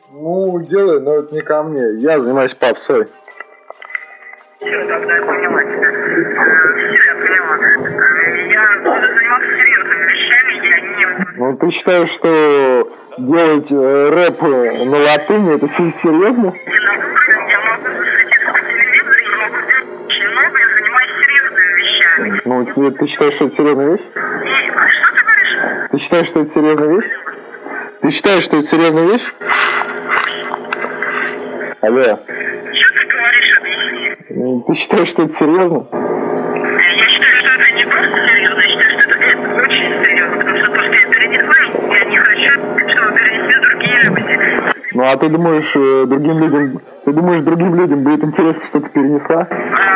Ну, делай, но это не ко мне. Я занимаюсь попсой. Все, тогда я поняла тебя. Все, я поняла. Я буду заниматься серьезными вещами, я не... Ну, ты считаешь, что делать рэп на латыни, это серьезно? Я могу засветиться по телевизору, я могу сделать очень много, я занимаюсь серьезными вещами. Ну, ты считаешь, что это серьезная вещь? А что ты говоришь? Ты считаешь, что это серьезная вещь? Ты считаешь, что это серьезная вещь? Алло. Что ты говоришь, объясни? Ты считаешь, что это серьезно? Я считаю, что это не просто серьезно, я считаю, что это очень серьезно, потому что то, что я перенесла, я не хочу, чтобы перенесли другие люди. Ну, а ты думаешь, другим людям будет интересно, что ты перенесла?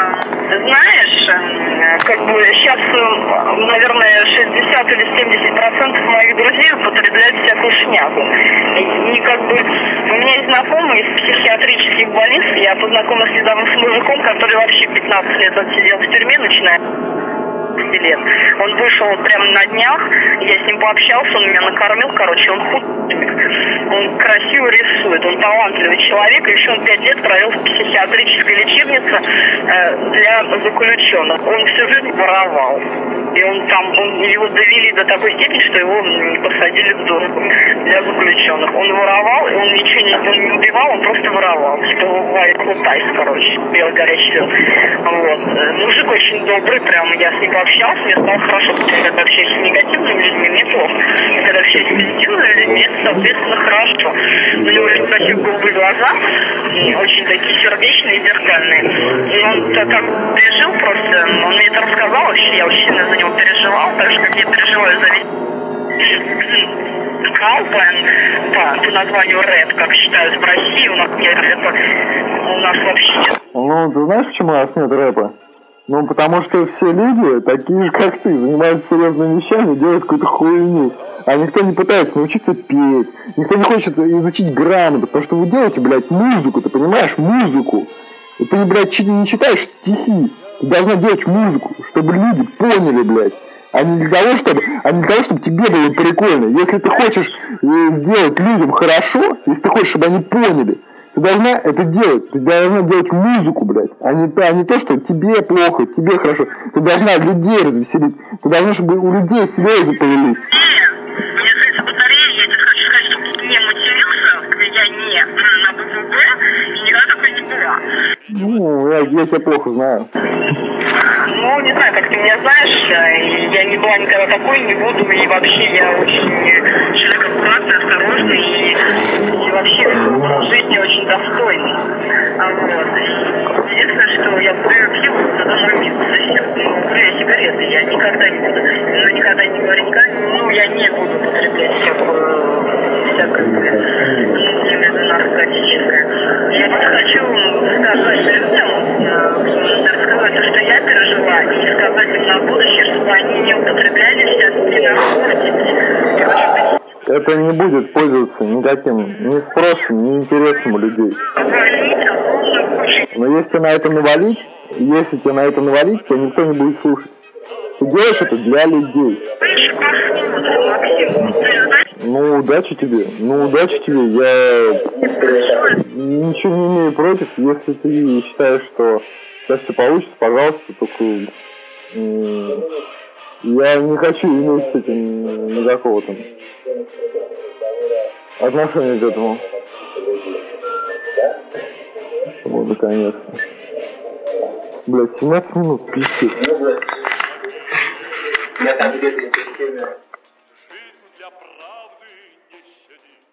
Знаешь, как бы сейчас, наверное, 60 или 70% моих друзей употребляют всякую шнягу. И как бы у меня есть знакомый из психиатрических больниц, я познакомилась недавно с мужиком, который вообще 15 лет отсидел в тюрьме, начиная лет. Он вышел прямо на днях, я с ним пообщался, он меня накормил, короче, он художник, он красиво рисует, он талантливый человек, и еще он 5 лет провел в психиатрической лечебнице для заключенных. Он всю жизнь воровал. И его довели до такой степени, что его посадили в дурку для заключенных. Он воровал, и он ничего не убивал, он просто воровал. Типа White Тайс, короче, белый горячий лед. Вот. Мужик очень добрый, прям я с ним пообщался, мне стало хорошо, потому что когда общаюсь с негативными людьми, мне плохо. И когда общаюсь с позитивными людьми, это, соответственно, хорошо. У него очень красивые голубые глаза, очень такие сердечные и зеркальные. И он так пережил просто, он мне это рассказал вообще, я очень сильно за него переживал, так же, как я переживаю за весь по названию рэп, как считают в России, у нас вообще нет. Ну, ты знаешь, почему у нас нет рэпа? Ну, потому что все люди, такие же, как ты, занимаются серьезными вещами, делают какую-то хуйню. А никто не пытается научиться петь, никто не хочет изучить грамоту, потому что вы делаете, блядь, музыку, ты понимаешь, музыку. И ты, блядь, не читаешь стихи, ты должна делать музыку, чтобы люди поняли, блядь. А не для того, чтобы тебе было прикольно. Если ты хочешь сделать людям хорошо, если ты хочешь, чтобы они поняли, ты должна это делать. Ты должна делать музыку, блядь. А не то, что тебе плохо, тебе хорошо. Ты должна людей развеселить. Ты должна, чтобы у людей слезы появились. Мне кажется, батарея, я тебе хочу сказать, чтобы ты не матерился, я не на БВБ, и никогда такой не была. Ну, я тебя плохо знаю. Ну, не знаю, как ты меня знаешь, я не была никогда такой, не буду, и вообще я очень человек аккуратный, осторожный, и вообще образ жизни очень достойный. Вот. Единственное, что я пью за домой курю сигареты, я никогда не буду, никогда не говорю, я не буду употреблять всякое наркотическое. Я просто хочу сказать людям, рассказать то, что я пережила, и сказать им на будущее, чтобы они не употребляли всякие наркотики. Это не будет пользоваться никаким ни спросом, ни интересом у людей. Но если тебе на это навалить, тебя никто не будет слушать. Ты делаешь это для людей. Ну, удачи тебе. Я ничего не имею против. Если ты считаешь, что сейчас все получится, пожалуйста, только я не хочу иметь с этим никакого там отношения к этому. Вот, наконец-то. Блять, 17 минут, пиздец. Я там где-то интересно.